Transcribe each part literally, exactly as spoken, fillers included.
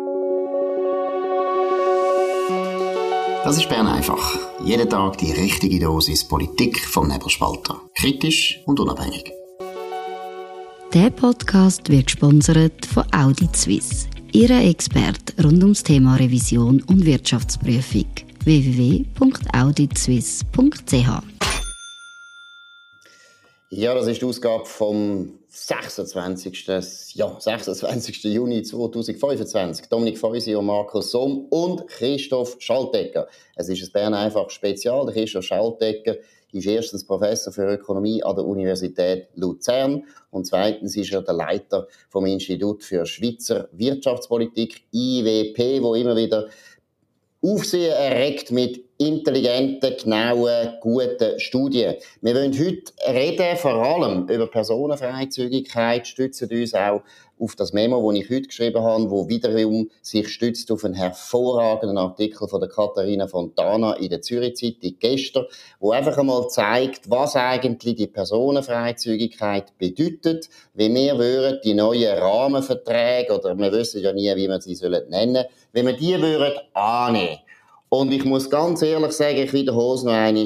Das ist Bern einfach. Jeden Tag die richtige Dosis Politik vom Nebelspalter. Kritisch und unabhängig. Der Podcast wird gesponsert von Audit Suisse, Ihrer Experte rund ums Thema Revision und Wirtschaftsprüfung. w w w punkt audit suisse punkt c h Ja, das ist die Ausgabe vom sechsundzwanzigsten Ja, sechsundzwanzigsten Juni zweitausendfünfundzwanzig. Dominik Feusi und Markus Somm und Christoph Schaltegger. Es ist ein Bern einfach Spezial. Der Christoph Schaltegger ist erstens Professor für Ökonomie an der Universität Luzern und zweitens ist er der Leiter vom Institut für Schweizer Wirtschaftspolitik, I W P, wo immer wieder Aufsehen erregt mit intelligenten, genauen, guten Studien. Wir wollen heute reden, vor allem über Personenfreizügigkeit, stützen uns auch auf das Memo, das ich heute geschrieben habe, wo wiederum sich stützt auf einen hervorragenden Artikel von der Katharina Fontana in der Zürich Zeitung gestern, wo einfach einmal zeigt, was eigentlich die Personenfreizügigkeit bedeutet, wenn wir würden die neuen Rahmenverträge, oder wir wissen ja nie, wie wir sie sollen nennen, wenn wir die würden annehmen. Und ich muss ganz ehrlich sagen, ich wiederhole es noch einmal,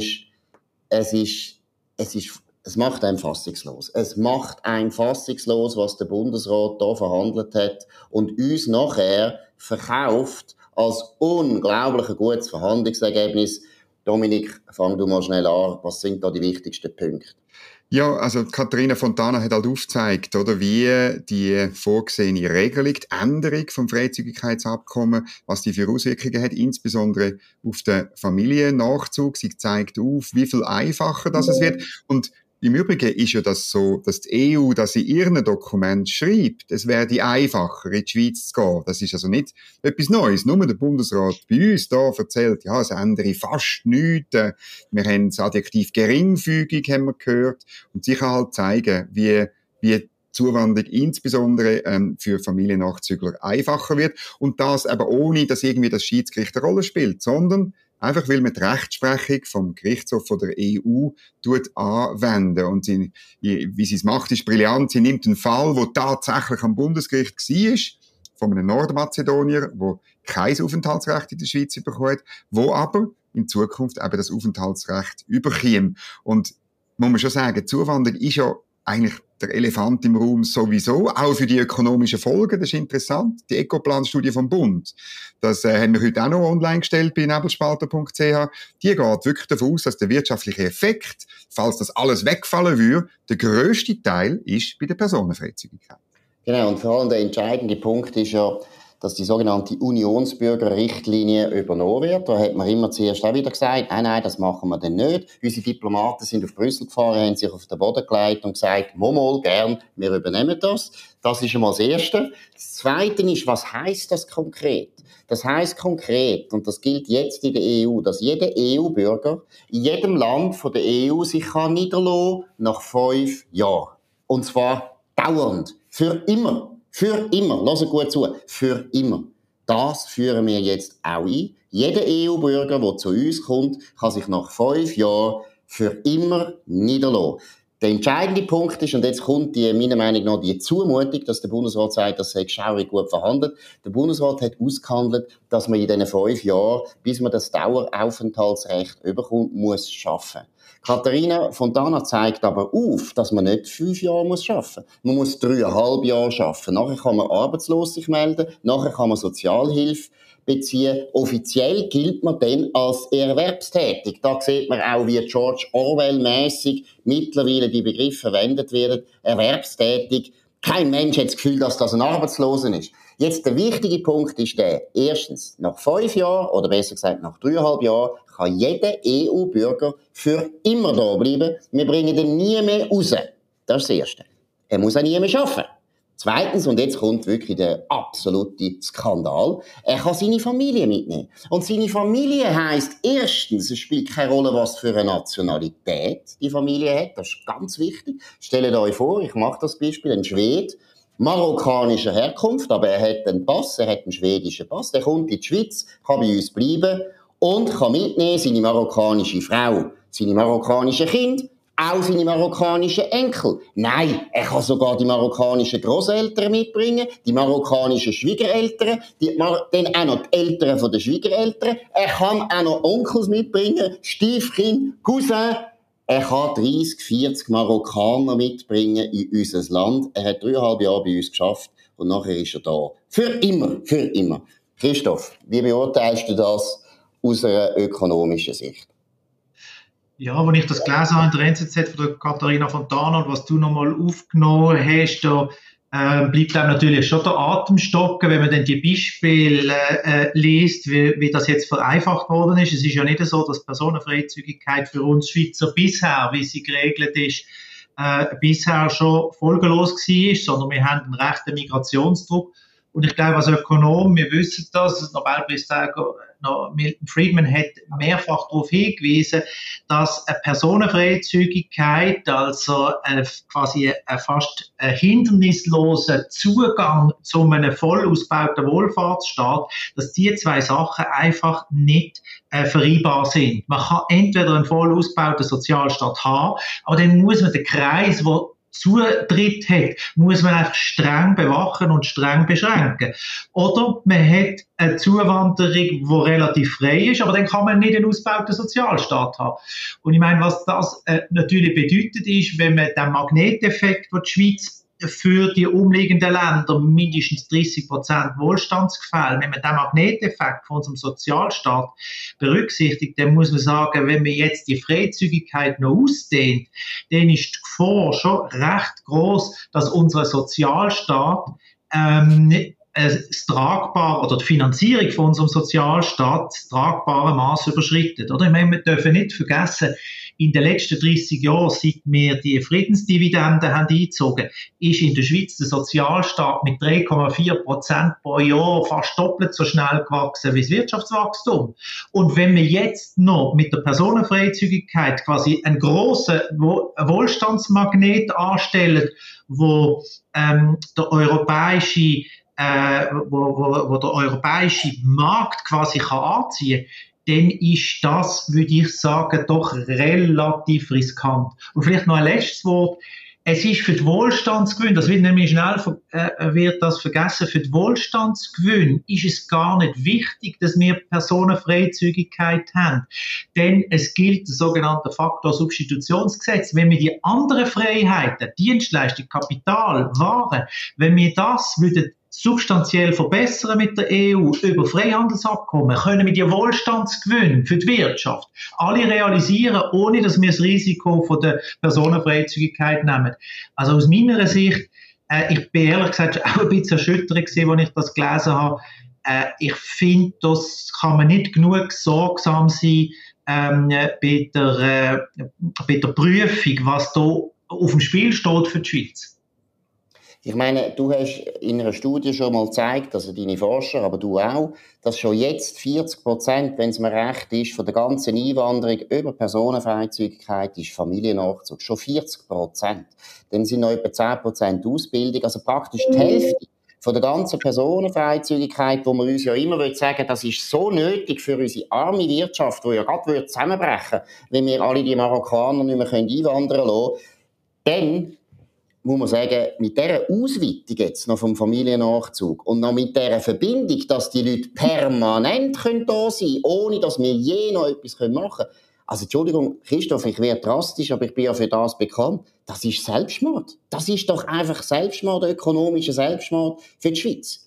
es ist, es ist, es macht einen fassungslos. Es macht einen fassungslos, was der Bundesrat hier verhandelt hat und uns nachher verkauft als unglaublich gutes Verhandlungsergebnis. Dominik, fang du mal schnell an. Was sind da die wichtigsten Punkte? Ja, also Katharina Fontana hat halt aufgezeigt, oder, wie die vorgesehene Regelung, die Änderung vom Freizügigkeitsabkommen, was die für Auswirkungen hat, insbesondere auf den Familiennachzug. Sie zeigt auf, wie viel einfacher das es wird. Und im Übrigen ist ja das so, dass die E U das in ihren Dokumenten schreibt, es werde einfacher, in die Schweiz zu gehen. Das ist also nicht etwas Neues. Nur der Bundesrat bei uns da erzählt, ja, es ändere fast nichts. Wir haben das Adjektiv geringfügig, haben wir gehört. Und sie kann halt zeigen, wie, wie Zuwanderung insbesondere ähm, für Familiennachzügler einfacher wird. Und das aber ohne, dass irgendwie das Schiedsgericht eine Rolle spielt, sondern einfach, weil man die Rechtsprechung vom Gerichtshof von der E U tut anwenden. Und sie, wie sie es macht, ist brillant. Sie nimmt einen Fall, der tatsächlich am Bundesgericht war, von einem Nordmazedonier, der kein Aufenthaltsrecht in der Schweiz bekommt, wo aber in Zukunft eben das Aufenthaltsrecht überkäme. Und muss man schon sagen, Zuwanderung ist ja eigentlich der Elefant im Raum sowieso, auch für die ökonomischen Folgen. Das ist interessant. Die Ecoplan-Studie vom Bund, das äh, haben wir heute auch noch online gestellt bei nebelspalter punkt c h. Die geht wirklich davon aus, dass der wirtschaftliche Effekt, falls das alles wegfallen würde, der grösste Teil ist bei der Personenfreizügigkeit. Genau, und vor allem der entscheidende Punkt ist ja, dass die sogenannte Unionsbürgerrichtlinie übernommen wird. Da hat man immer zuerst auch wieder gesagt, nein, nein, das machen wir dann nicht. Unsere Diplomaten sind auf Brüssel gefahren, haben sich auf den Boden gelegt und gesagt, momol, gern, wir übernehmen das. Das ist einmal das Erste. Das Zweite ist, was heisst das konkret? Das heisst konkret, und das gilt jetzt in der E U, dass jeder E U-Bürger in jedem Land von der E U sich kann niederlassen nach fünf Jahren. Und zwar dauernd. Für immer. Für immer, hört gut zu, für immer. Das führen wir jetzt auch ein. Jeder E U-Bürger, der zu uns kommt, kann sich nach fünf Jahren für immer niederlassen. Der entscheidende Punkt ist, und jetzt kommt die, meiner Meinung nach die Zumutung, dass der Bundesrat sagt, das sei schaurig gut verhandelt. Der Bundesrat hat ausgehandelt, dass man in diesen fünf Jahren, bis man das Daueraufenthaltsrecht überkommt, muss schaffen. Katharina Fontana zeigt aber auf, dass man nicht fünf Jahre muss arbeiten muss. Man muss dreieinhalb Jahre arbeiten. Nachher kann man arbeitslos sich melden, nachher kann man Sozialhilfe beziehen. Offiziell gilt man dann als erwerbstätig. Da sieht man auch, wie George Orwell-mässig mittlerweile die Begriffe verwendet werden. Erwerbstätig. Kein Mensch hat das Gefühl, dass das ein Arbeitsloser ist. Jetzt der wichtige Punkt ist der. Erstens, nach fünf Jahren, oder besser gesagt nach dreieinhalb Jahren, kann jeder E U-Bürger für immer da bleiben. Wir bringen ihn nie mehr raus. Das ist das Erste. Er muss auch nie mehr arbeiten. Zweitens, und jetzt kommt wirklich der absolute Skandal, er kann seine Familie mitnehmen. Und seine Familie heisst erstens, es spielt keine Rolle, was für eine Nationalität die Familie hat. Das ist ganz wichtig. Stellt euch vor, ich mache das Beispiel, ein Schwede, marokkanischer Herkunft, aber er hat einen Pass, er hat einen schwedischen Pass, der kommt in die Schweiz, kann bei uns bleiben und kann mitnehmen seine marokkanische Frau, seine marokkanischen Kinder auch seine marokkanischen Enkel. Nein, er kann sogar die marokkanischen Grosseltern mitbringen, die marokkanischen Schwiegereltern, die Mar- dann auch noch die Eltern von den Schwiegereltern. Er kann auch noch Onkels mitbringen, Stiefkind, Cousin. Er kann dreissig, vierzig Marokkaner mitbringen in unser Land. Er hat dreieinhalb Jahre bei uns geschafft und nachher ist er da. Für immer, für immer. Christoph, wie beurteilst du das aus einer ökonomischen Sicht? Ja, als ich das gelesen habe in der N Z Z von der Katharina Fontana und was du nochmal aufgenommen hast, da äh, bleibt einem natürlich schon der Atem stocken, wenn man dann die Beispiele äh, liest, wie, wie das jetzt vereinfacht worden ist. Es ist ja nicht so, dass Personenfreizügigkeit für uns Schweizer bisher, wie sie geregelt ist, äh, bisher schon folgenlos war, sondern wir haben einen rechten Migrationsdruck. Und ich glaube, als Ökonom, wir wissen das, der Nobelpreisträger Milton Friedman hat mehrfach darauf hingewiesen, dass eine Personenfreizügigkeit, also äh, quasi ein fast ein hindernisloser Zugang zu einem voll ausgebauten Wohlfahrtsstaat, dass die zwei Sachen einfach nicht äh, vereinbar sind. Man kann entweder einen voll ausgebauten Sozialstaat haben, aber dann muss man den Kreis, wo Zutritt hat, muss man einfach streng bewachen und streng beschränken. Oder man hat eine Zuwanderung, die relativ frei ist, aber dann kann man nicht einen ausgebauten Sozialstaat haben. Und ich meine, was das äh, natürlich bedeutet ist, wenn man den Magneteffekt, den die Schweiz für die umliegenden Länder mindestens dreissig Prozent Wohlstandsgefälle, wenn man den Magneteffekt von unserem Sozialstaat berücksichtigt, dann muss man sagen, wenn man jetzt die Freizügigkeit noch ausdehnt, dann ist die Gefahr schon recht groß, dass unser Sozialstaat ähm, das tragbare, oder die Finanzierung von unserem Sozialstaat das tragbare Maß überschreitet. Oder? Ich meine, wir dürfen nicht vergessen, in den letzten dreissig Jahren, seit wir die Friedensdividenden haben eingezogen, ist in der Schweiz der Sozialstaat mit drei Komma vier Prozent pro Jahr fast doppelt so schnell gewachsen wie das Wirtschaftswachstum. Und wenn wir jetzt noch mit der Personenfreizügigkeit quasi einen grossen Wohlstandsmagnet anstellen, wo ähm, der europäische Äh, wo, wo, wo der europäische Markt quasi kann anziehen kann, dann ist das, würde ich sagen, doch relativ riskant. Und vielleicht noch ein letztes Wort. Es ist für die Wohlstandsgewinn, das wird nämlich schnell äh, wird das vergessen, für die Wohlstandsgewinn ist es gar nicht wichtig, dass wir Personenfreizügigkeit haben. Denn es gilt das sogenannte Faktorsubstitutionsgesetz. Wenn wir die anderen Freiheiten, Dienstleistung, Kapital, Waren, wenn wir das würden substanziell verbessern mit der E U über Freihandelsabkommen, können wir die Wohlstandsgewinne für die Wirtschaft alle realisieren, ohne dass wir das Risiko von der Personenfreizügigkeit nehmen. Also aus meiner Sicht, äh, ich bin ehrlich gesagt auch ein bisschen erschüttert gewesen, als ich das gelesen habe. Äh, ich finde, das kann man nicht genug sorgsam sein ähm, bei, der, äh, bei der Prüfung, was da auf dem Spiel steht für die Schweiz. Ich meine, du hast in einer Studie schon mal gezeigt, also deine Forscher, aber du auch, dass schon jetzt vierzig Prozent, wenn es mir recht ist, von der ganzen Einwanderung über Personenfreizügigkeit ist Familiennachzug. Schon vierzig Prozent. Dann sind noch etwa zehn Prozent Ausbildung, also praktisch die Hälfte von der ganzen Personenfreizügigkeit, wo man uns ja immer sagen, das ist so nötig für unsere arme Wirtschaft, die ja gerade zusammenbrechen würde, wenn wir alle die Marokkaner nicht mehr einwandern lassen können. Dann muss man sagen, mit dieser Ausweitung jetzt noch vom Familiennachzug und noch mit dieser Verbindung, dass die Leute permanent können da sein können, ohne dass wir je noch etwas machen können. Also, Entschuldigung, Christoph, ich werde drastisch, aber ich bin ja für das bekannt. Das ist Selbstmord. Das ist doch einfach Selbstmord, ökonomischer Selbstmord für die Schweiz.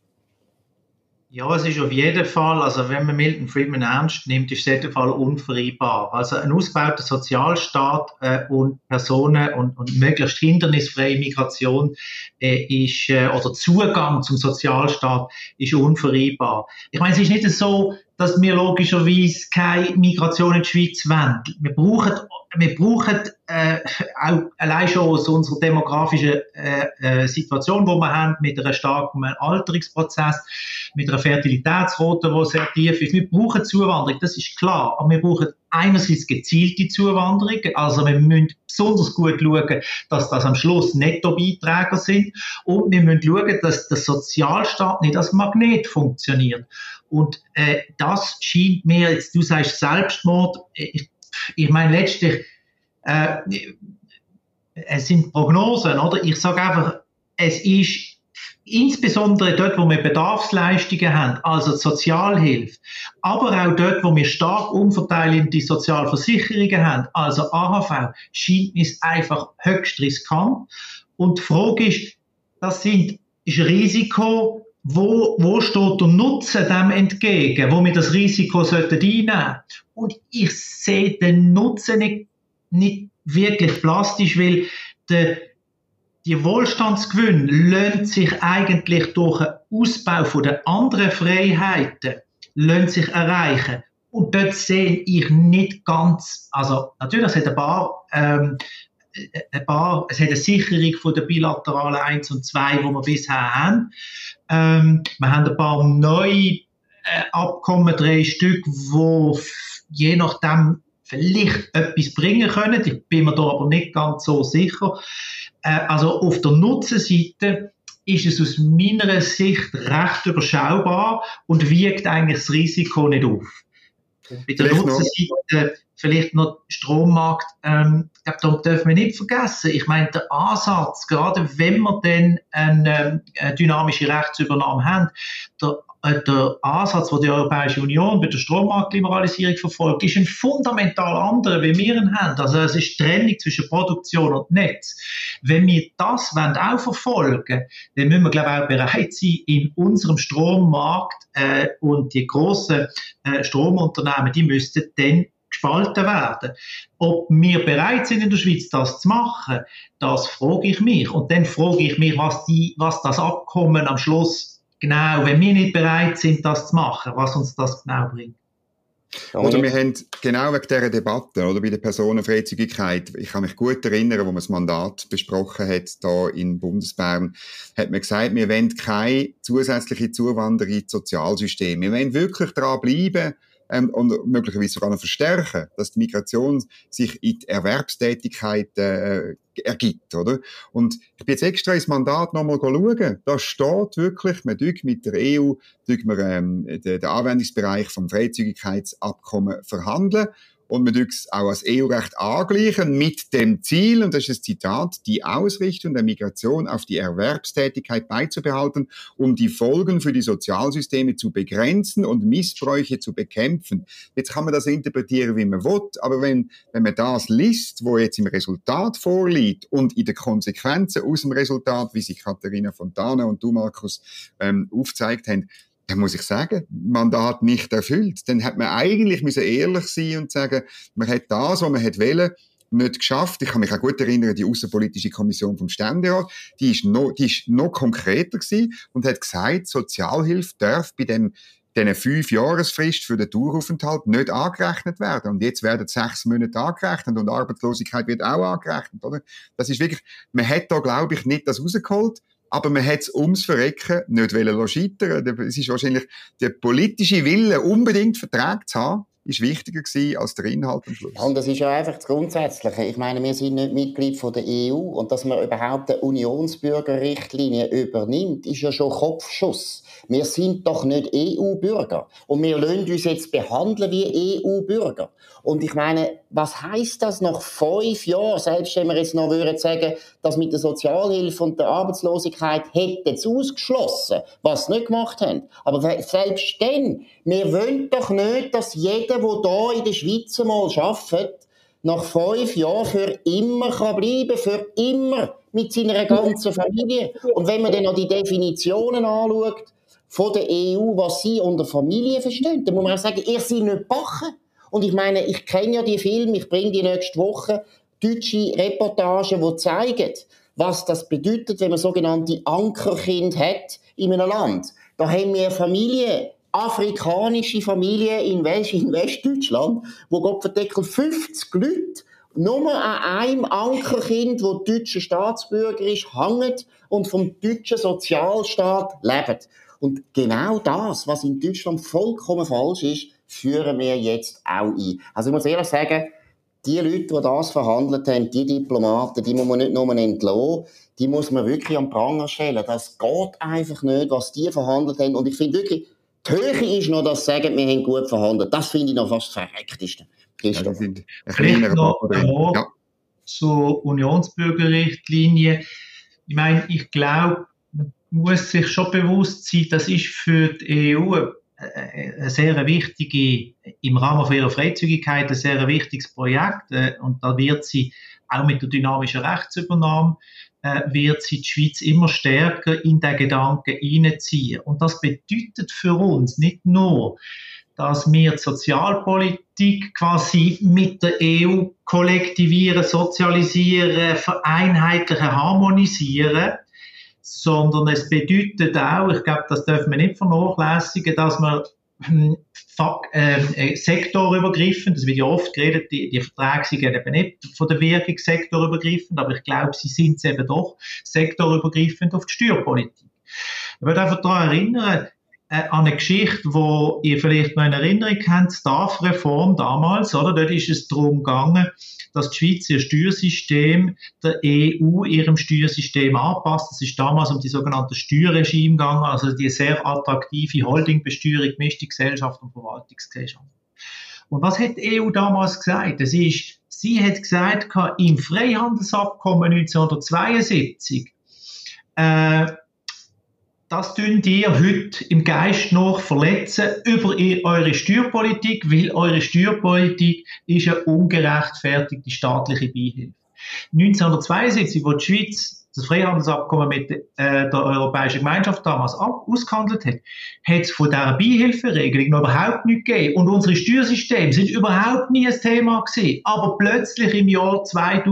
Ja, es ist auf jeden Fall, also wenn man Milton Friedman ernst nimmt, ist es auf jeden Fall unvereinbar. Also ein ausgebauter Sozialstaat äh, und Personen und, und möglichst hindernisfreie Migration äh, ist, äh, oder Zugang zum Sozialstaat ist unvereinbar. Ich meine, es ist nicht so, dass wir logischerweise keine Migration in die Schweiz wollen. Wir brauchen, wir brauchen äh, auch allein schon aus unserer demografischen äh, äh, Situation, die wir haben, mit einem starken Alterungsprozess, mit einer Fertilitätsrate, die sehr tief ist. Wir brauchen Zuwanderung, das ist klar. Aber wir brauchen einerseits gezielte Zuwanderung, also wir müssen besonders gut schauen, dass das am Schluss Nettobeiträger sind, und wir müssen schauen, dass der Sozialstaat nicht als Magnet funktioniert. Und äh, das scheint mir, jetzt, du sagst Selbstmord, ich, ich meine letztlich, äh, es sind Prognosen, oder? Ich sage einfach, es ist insbesondere dort, wo wir Bedarfsleistungen haben, also die Sozialhilfe, aber auch dort, wo wir stark umverteilende Sozialversicherungen haben, also A H V, scheint es einfach höchst riskant. Und die Frage ist, das sind, ist ein Risiko, wo, wo steht der Nutzen dem entgegen, wo wir das Risiko sollten einnehmen. Und ich sehe den Nutzen nicht, nicht wirklich plastisch, weil der Die Wohlstandsgewinne lassen sich eigentlich durch einen Ausbau von den anderen Freiheiten lassen sich erreichen. Und dort sehe ich nicht ganz, also natürlich, es hat ein paar, ähm, ein paar, es hat eine Sicherung von der bilateralen eins und zwei, die wir bisher haben. Ähm, wir haben ein paar neue äh, Abkommen, drei Stück, die je nachdem vielleicht etwas bringen können. Ich bin mir da aber nicht ganz so sicher. Also auf der Nutzenseite ist es aus meiner Sicht recht überschaubar und wiegt eigentlich das Risiko nicht auf. Und bei der vielleicht Nutzenseite noch. Vielleicht noch Strommarkt, ähm, ich glaube, da dürfen wir nicht vergessen. Ich meine, der Ansatz, gerade wenn wir dann eine, eine dynamische Rechtsübernahme haben, der Der Ansatz, den die Europäische Union bei der Strommarktliberalisierung verfolgt, ist ein fundamental anderer, wie wir ihn haben. Also es ist die Trennung zwischen Produktion und Netz. Wenn wir das wollen, auch verfolgen, dann müssen wir, glaube ich, auch bereit sein, in unserem Strommarkt äh, und die grossen äh, Stromunternehmen, die müssten dann gespalten werden. Ob wir bereit sind, in der Schweiz das zu machen, das frage ich mich. Und dann frage ich mich, was, die, was das Abkommen am Schluss genau, wenn wir nicht bereit sind, das zu machen, was uns das genau bringt. Oder wir haben genau wegen dieser Debatte, oder bei der Personenfreizügigkeit, ich kann mich gut erinnern, wo man das Mandat besprochen hat, da in Bundesbern, hat man gesagt, wir wollen keine zusätzliche Zuwanderung ins Sozialsystem. Wir wollen wirklich daran bleiben, ähm, und möglicherweise sogar noch verstärken, dass die Migration sich in die Erwerbstätigkeit äh, ergibt, oder? Und ich bin jetzt extra ins Mandat nochmal schauen. Da steht wirklich, man tut mit der E U, tut man ähm, den, den Anwendungsbereich vom Freizügigkeitsabkommen verhandeln. Und man tut es auch als E U-Recht angleichen mit dem Ziel, und das ist das Zitat, die Ausrichtung der Migration auf die Erwerbstätigkeit beizubehalten, um die Folgen für die Sozialsysteme zu begrenzen und Missbräuche zu bekämpfen. Jetzt kann man das interpretieren, wie man will, aber wenn, wenn man das liest, wo jetzt im Resultat vorliegt und in den Konsequenzen aus dem Resultat, wie sie Katharina Fontana und du, Markus, ähm, aufgezeigt haben, dann muss ich sagen, Mandat nicht erfüllt. Dann hat man eigentlich müssen ehrlich sein und sagen, man hat das, was man hat wollen, nicht geschafft. Ich kann mich auch gut erinnern, die Außenpolitische Kommission vom Ständerat, die ist noch, die ist noch konkreter gewesen und hat gesagt, Sozialhilfe darf bei dem diese fünf-Jahresfrist für den Daueraufenthalt nicht angerechnet werden. Und jetzt werden sechs Monate angerechnet und Arbeitslosigkeit wird auch angerechnet, oder? Das ist wirklich, man hat da, glaube ich, nicht das rausgeholt. Aber man hat es ums Verrecken nicht scheitern. Es ist wahrscheinlich der politische Wille, unbedingt Verträge zu haben, ist wichtiger gewesen als der Inhalt am Schluss. Und das ist ja einfach das Grundsätzliche. Ich meine, wir sind nicht Mitglied von der E U und dass man überhaupt eine Unionsbürgerrichtlinie übernimmt, ist ja schon Kopfschuss. Wir sind doch nicht E U-Bürger und wir lassen uns jetzt behandeln wie E U-Bürger. Und ich meine, was heisst das nach fünf Jahren, selbst wenn wir jetzt noch würden sagen, dass mit der Sozialhilfe und der Arbeitslosigkeit hätten es ausgeschlossen, was sie nicht gemacht haben. Aber selbst dann, wir wollen doch nicht, dass jeder, der hier in der Schweiz mal arbeitet, nach fünf Jahren für immer kann bleiben, für immer mit seiner ganzen Familie. Und wenn man dann noch die Definitionen anschaut von der E U, was sie unter Familie verstehen, dann muss man auch sagen, ihr seid nicht Bachen. Und ich meine, ich kenne ja die Filme, ich bringe die nächste Woche deutsche Reportagen, die zeigen, was das bedeutet, wenn man sogenannte Ankerkind hat in einem Land. Da haben wir Familien, afrikanische Familien in, West- in Westdeutschland, wo Gottverdeckel fünfzig Leute nur an einem Ankerkind, das deutscher Staatsbürger ist, hängt und vom deutschen Sozialstaat lebt. Und genau das, was in Deutschland vollkommen falsch ist, führen wir jetzt auch ein. Also ich muss ehrlich sagen, die Leute, die das verhandelt haben, die Diplomaten, die muss man nicht nur entlassen, die muss man wirklich am Pranger stellen. Das geht einfach nicht, was die verhandelt haben. Und ich finde wirklich, die Höhe ist noch, dass sie sagen, wir haben gut verhandelt. Das finde ich noch fast das Verreckteste. Ja, das sind Vielleicht noch, ja. zur Unionsbürgerrichtlinie. Ich meine, ich glaube, man muss sich schon bewusst sein, das ist für die E U eine sehr wichtige, im Rahmen von ihrer Freizügigkeit, ein sehr wichtiges Projekt. Und da wird sie auch mit der dynamischen Rechtsübernahme, wird sie die Schweiz immer stärker in den Gedanken hineinziehen. Und das bedeutet für uns nicht nur, dass wir die Sozialpolitik quasi mit der E U kollektivieren, sozialisieren, vereinheitlichen, harmonisieren, sondern es bedeutet auch, ich glaube, das dürfen wir nicht vernachlässigen, dass wir äh, sektorübergreifend, das wird ja oft geredet, die, die Verträge sind eben nicht von der Wirkung sektorübergreifend, aber ich glaube, sie sind es eben doch sektorübergreifend auf die Steuerpolitik. Ich würde einfach daran erinnern, äh, an eine Geschichte, die ihr vielleicht noch in Erinnerung habt, die S T A F-Reform damals, oder? Dort ist es darum gegangen, dass die Schweiz ihr Steuersystem der E U ihrem Steuersystem anpasst. Es ist damals um die sogenannte Steuerregime gegangen, also die sehr attraktive Holdingbesteuerung, gemischte Gesellschaft und Verwaltungsgesellschaft. Und was hat die E U damals gesagt? Das ist, sie hat gesagt, im Freihandelsabkommen neunzehnhundertzweiundsiebzig, äh, das tun ihr heute im Geist noch verletzen über eure Steuerpolitik, weil eure Steuerpolitik ist eine ungerechtfertigte staatliche Beihilfe. neunzehnhundertzweiundsiebzig, wo die Schweiz das Freihandelsabkommen mit äh, der Europäischen Gemeinschaft damals ausgehandelt hat, hat es von dieser Beihilferegelung noch überhaupt nicht gegeben. Und unsere Steuersysteme sind überhaupt nie ein Thema gewesen. Aber plötzlich im Jahr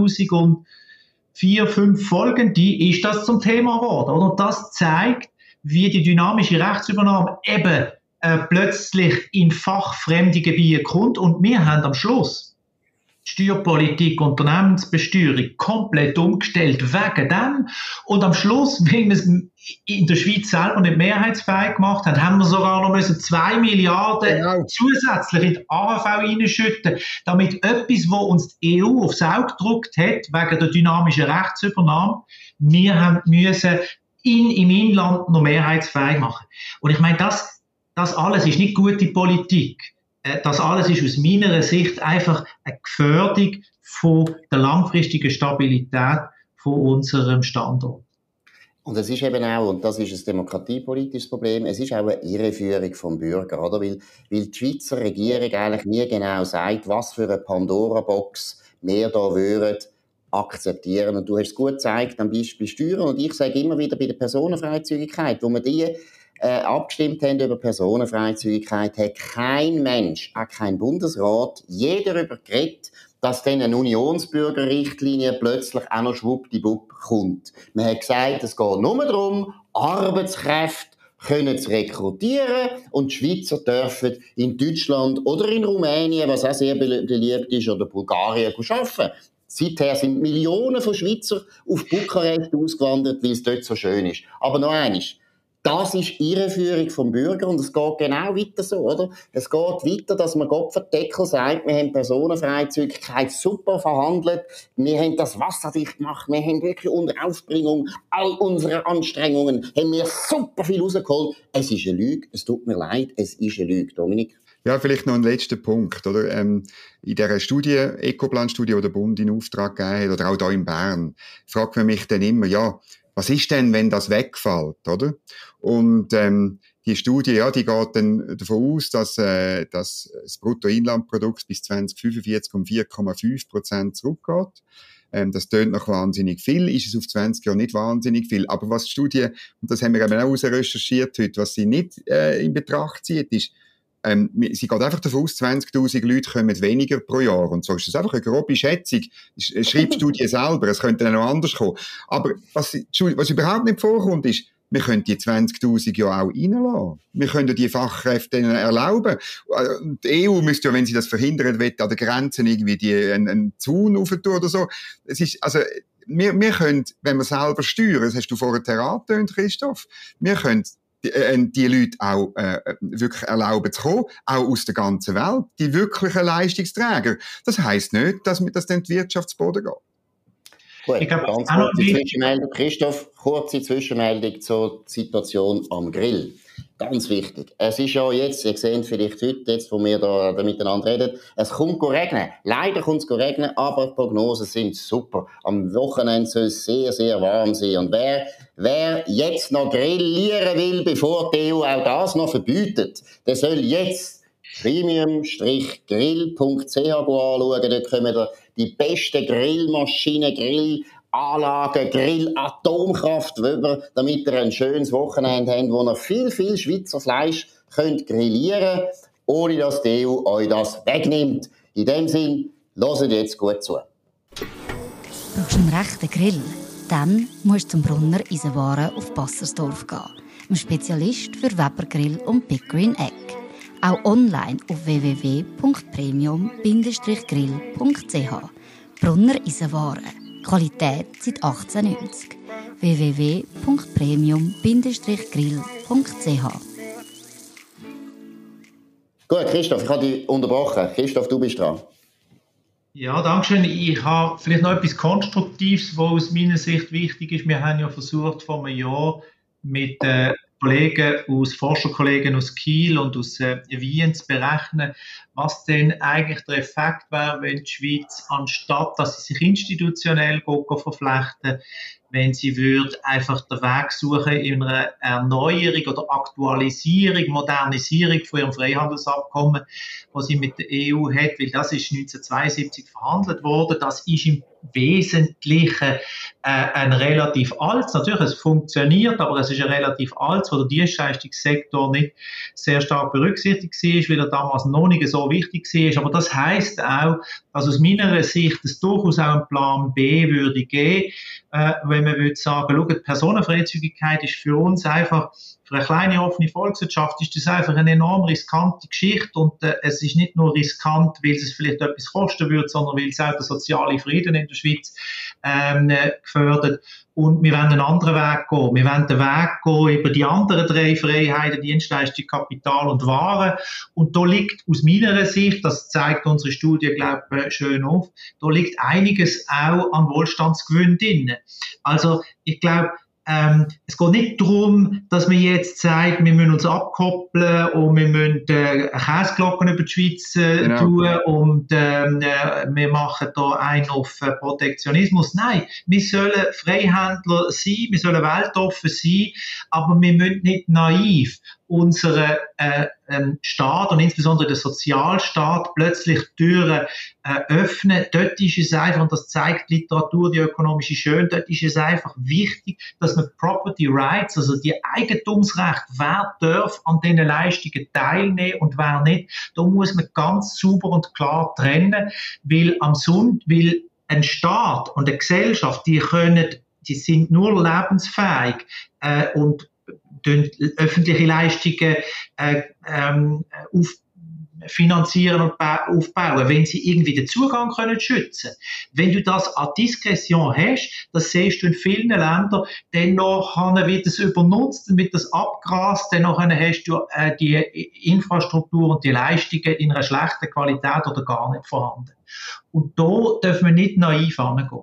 zweitausendvier, fünf folgende ist das zum Thema geworden. Und das zeigt, wie die dynamische Rechtsübernahme eben äh, plötzlich in fachfremde Gebiete kommt. Und wir haben am Schluss Steuerpolitik, Unternehmensbesteuerung komplett umgestellt wegen dem. Und am Schluss, wenn wir es in der Schweiz selber nicht mehrheitsfähig gemacht haben, haben wir sogar noch müssen zwei Milliarden genau. zusätzlich in die A H V reinschütten, damit etwas, wo uns die E U aufs Auge gedruckt hat, wegen der dynamischen Rechtsübernahme, wir haben müssen ihn im Inland noch mehrheitsfähig machen. Und ich meine, das, das alles ist nicht gute Politik. Das alles ist aus meiner Sicht einfach eine Gefährdung von der langfristigen Stabilität von unserem Standort. Und es ist eben auch, und das ist ein demokratiepolitisches Problem, es ist auch eine Irreführung vom Bürger, oder? Weil, weil die Schweizer Regierung eigentlich nie genau sagt, was für eine Pandora-Box wir da würden akzeptieren. Und du hast es gut gezeigt am Beispiel Steuern. Und ich sage immer wieder bei der Personenfreizügigkeit, wo wir die äh, abgestimmt haben über Personenfreizügigkeit, hat kein Mensch, auch kein Bundesrat, jeder darüber geredet, dass dann eine Unionsbürgerrichtlinie plötzlich auch noch schwuppdiwupp kommt. Man hat gesagt, es geht nur darum, Arbeitskräfte können zu rekrutieren und die Schweizer dürfen in Deutschland oder in Rumänien, was auch sehr beliebt ist, oder Bulgarien arbeiten. Seither sind Millionen von Schweizer auf Bukarest ausgewandert, weil es dort so schön ist. Aber noch eines, das ist Irreführung vom Bürger und es geht genau weiter so, oder? Es geht weiter, dass man Kopfendeckel sagt, wir haben Personenfreizügigkeit super verhandelt, wir haben das wasserdicht gemacht, wir haben wirklich unter Aufbringung all unserer Anstrengungen, haben wir super viel rausgeholt. Es ist eine Lüge, es tut mir leid, es ist eine Lüge, Dominik. Ja, vielleicht noch ein letzter Punkt, oder? Ähm, in dieser Studie, Ecoplan-Studie, die der Bund in Auftrag gegeben hat, oder auch hier in Bern, fragt man mich dann immer, ja, was ist denn, wenn das wegfällt, oder? Und ähm, die Studie, ja, die geht dann davon aus, dass, äh, dass das Bruttoinlandprodukt bis zwanzig fünfundvierzig um vier Komma fünf Prozent zurückgeht. Ähm, das tönt noch wahnsinnig viel, ist es auf zwanzig Jahre nicht wahnsinnig viel. Aber was die Studie, und das haben wir eben auch recherchiert heute, was sie nicht äh, in Betracht zieht, ist, Ähm, sie geht einfach davon aus, zwanzigtausend Leute kommen weniger pro Jahr. Und so ist das einfach eine grobe Schätzung. Eine Schreibstudie selber, es könnte dann auch anders kommen. Aber was, was überhaupt nicht vorkommt, ist, wir können die zwanzigtausend ja auch reinlassen. Wir können die Fachkräfte erlauben. Die E U müsste ja, wenn sie das verhindern will, an den Grenzen irgendwie die, einen, einen Zaun aufentun oder so. Es ist, also, wir, wir können, wenn wir selber steuern, das hast du vorher angetönt, Christoph, wir können Die, äh, die Leute auch äh, wirklich erlauben zu kommen, auch aus der ganzen Welt, die wirklichen Leistungsträger. Das heisst nicht, dass, dass dann die Wirtschaft zu Boden geht. Gut, ich glaub, ganz kurze Zwischenmeldung. Christoph, kurze Zwischenmeldung zur Situation am Grill. ganz wichtig. Es ist ja jetzt, ihr seht vielleicht heute, jetzt, wo wir da, da miteinander reden, es kommt regnen. Leider kommt es regnen, aber die Prognosen sind super. Am Wochenende soll es sehr, sehr warm sein. Und wer, wer jetzt noch grillieren will, bevor die E U auch das noch verbietet, der soll jetzt premium grill punkt c h anschauen. Dort kommen da die besten Grillmaschinen, Grillanlagen, Grill-Atomkraft über, damit ihr ein schönes Wochenende habt, wo ihr viel, viel Schweizer Fleisch könnt grillieren könnt, ohne dass die E U euch das wegnimmt. In dem Sinn, hört jetzt gut zu. Brauchst du einen rechten Grill? Dann musst du zum Brunner Eisenwaren auf Bassersdorf gehen. Ein Spezialist für Webergrill und Big Green Egg. Auch online auf w w w punkt premium grill punkt c h. Brunner Eisenwaren. Qualität seit achtzehnhundertneunzig. w w w punkt premium grill punkt c h. Gut, Christoph, ich habe dich unterbrochen. Christoph, du bist dran. Ja, danke schön. Ich habe vielleicht noch etwas Konstruktives, was aus meiner Sicht wichtig ist. Wir haben ja versucht, vor einem Jahr mit äh, Kollegen aus, Forscherkollegen aus Kiel und aus äh, Wien zu berechnen, was denn eigentlich der Effekt wäre, wenn die Schweiz, anstatt dass sie sich institutionell verflechten, wenn sie würde einfach den Weg suchen in einer Erneuerung oder Aktualisierung, Modernisierung von ihrem Freihandelsabkommen, das sie mit der E U hat, weil das ist neunzehnhundertzweiundsiebzig verhandelt worden. Das ist im Wesentlichen äh, ein relativ altes, natürlich es funktioniert, aber es ist ein relativ altes, wo der Dienstleistungssektor nicht sehr stark berücksichtigt war, weil er damals noch nicht so wichtig war. Aber das heisst auch, dass aus meiner Sicht es durchaus auch einen Plan B würde geben, äh, wenn man würde sagen, schau, die Personenfreizügigkeit ist für uns einfach, für eine kleine offene Volkswirtschaft ist das einfach eine enorm riskante Geschichte und äh, es ist nicht nur riskant, weil es vielleicht etwas kosten würde, sondern weil es auch den sozialen Frieden in der Schweiz ähm, gefördert. Und wir wollen einen anderen Weg gehen. Wir wollen den Weg gehen über die anderen drei Freiheiten, Dienstleistung, Kapital und Waren. Und da liegt aus meiner Sicht, das zeigt unsere Studie, glaube ich, schön auf, da liegt einiges auch an Wohlstandsgewinn drin. Also ich glaube, Ähm, es geht nicht darum, dass man jetzt sagt, wir müssen uns abkoppeln und wir müssen äh, Käseglocken über die Schweiz äh, genau. tun und ähm, äh, wir machen da einen auf äh, Protektionismus. Nein, wir sollen Freihändler sein, wir sollen weltoffen sein, aber wir müssen nicht naiv unseren äh, ähm, Staat und insbesondere den Sozialstaat plötzlich Türen äh, öffnen. Dort ist es einfach, und das zeigt die Literatur, die ökonomische Schön, dort ist es einfach wichtig, dass man Property Rights, also die Eigentumsrechte, wer darf an diesen Leistungen teilnehmen und wer nicht, da muss man ganz sauber und klar trennen, weil am Sund, weil ein Staat und eine Gesellschaft, die können, die sind nur lebensfähig äh, und öffentliche Leistungen äh, ähm, auf, finanzieren und aufbauen, wenn sie irgendwie den Zugang können schützen. Wenn du das an Diskretion hast, das siehst du in vielen Ländern, dann nachher wird es übernutzt, dann wird das abgrast, dann nachher hast du äh, die Infrastruktur und die Leistungen in einer schlechten Qualität oder gar nicht vorhanden. Und da dürfen wir nicht naiv herangehen.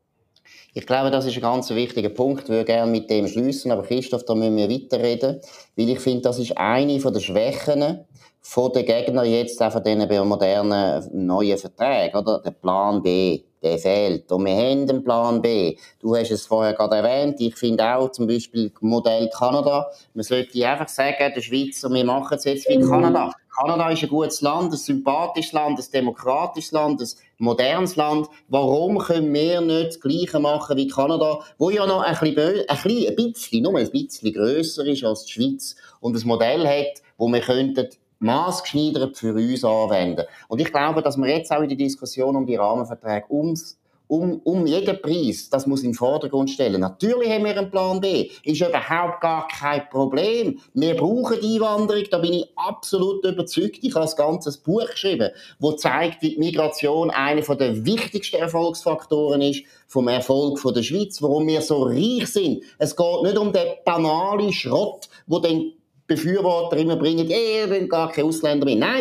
Ich glaube, das ist ein ganz wichtiger Punkt. Ich würde gerne mit dem schliessen, aber Christoph, da müssen wir weiterreden, weil ich finde, das ist eine der Schwächen von den Gegnern jetzt auch von diesen modernen neuen Verträgen, oder? Der Plan B, der fehlt. Und wir haben einen Plan B. Du hast es vorher gerade erwähnt. Ich finde auch zum Beispiel Modell Kanada. Man sollte einfach sagen, der Schweizer, wir machen es jetzt wie Kanada. Kanada ist ein gutes Land, ein sympathisches Land, ein demokratisches Land, ein modernes Land. Warum können wir nicht das Gleiche machen wie Kanada, wo ja noch ein bisschen, ein bisschen, ein bisschen, nur ein bisschen grösser ist als die Schweiz und ein Modell hat, wo wir könnten maßgeschneidert für uns anwenden. Und ich glaube, dass wir jetzt auch in die Diskussion um die Rahmenverträge ums Um, um jeden Preis, das muss in den Vordergrund stellen. Natürlich haben wir einen Plan B. Ist überhaupt gar kein Problem. Wir brauchen die Einwanderung, da bin ich absolut überzeugt. Ich habe ein ganzes Buch geschrieben, das zeigt, wie die Migration einer der wichtigsten Erfolgsfaktoren ist vom Erfolg der Schweiz, warum wir so reich sind. Es geht nicht um den banalen Schrott, wo den Befürworter immer bringen, eh, wenn gar keine Ausländer mehr. Nein!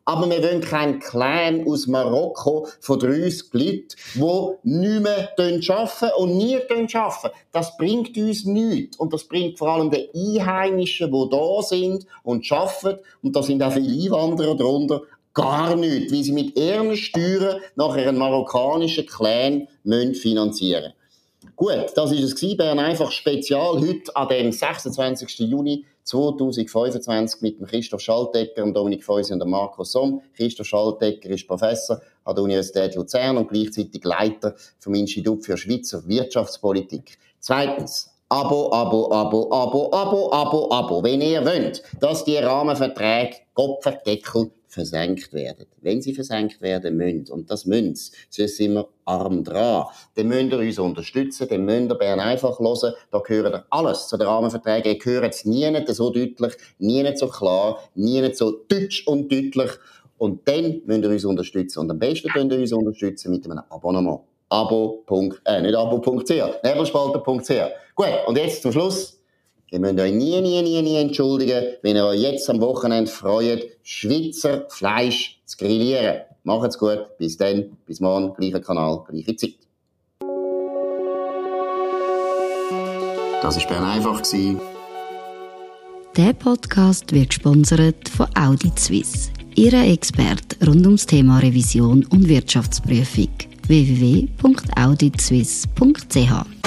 Aber wir wollen keinen Clan aus Marokko von dreißig Leuten, die nicht mehr arbeiten und nie arbeiten. Das bringt uns nichts. Und das bringt vor allem den Einheimischen, die da sind und arbeiten, und da sind auch viele Einwanderer drunter, gar nichts, weil sie mit ihren Steuern nachher einen marokkanischen Clan finanzieren müssen. Gut, das war es, Bern einfach Spezial, heute an dem sechsundzwanzigsten Juni zweitausendfünfundzwanzig mit dem Christoph Schaltegger, dem Dominik Feusi und dem Marco Somm. Christoph Schaltegger ist Professor an der Universität Luzern und gleichzeitig Leiter vom Institut für Schweizer Wirtschaftspolitik. Zweitens, Abo, Abo, Abo, Abo, Abo, Abo, Abo. Wenn ihr wollt, dass die Rahmenverträge Kopfendeckel versenkt werden. Wenn sie versenkt werden müssen, und das müssen sie, sonst sind wir arm dran, dann müsst ihr uns unterstützen, dann müsst ihr Bern einfach hören, da gehört ihr alles zu den Rahmenverträgen, ihr hört es nie nicht so deutlich, nie nicht so klar, nie nicht so deutsch und deutlich, und dann müsst ihr uns unterstützen, und am besten könnt ihr uns unterstützen mit einem Abonnement. Abo. Äh, nicht abo punkt c h, nebelspalter punkt c h. Gut, und jetzt zum Schluss. Ihr müsst euch nie, nie, nie, nie entschuldigen, wenn ihr euch jetzt am Wochenende freut, Schweizer Fleisch zu grillieren. Macht's gut, bis dann, bis morgen, gleicher Kanal, gleiche Zeit. Das war Bern einfach. Der Podcast wird gesponsert von Audit Suisse, Ihre Experte rund ums Thema Revision und Wirtschaftsprüfung. w w w punkt audit suisse punkt c h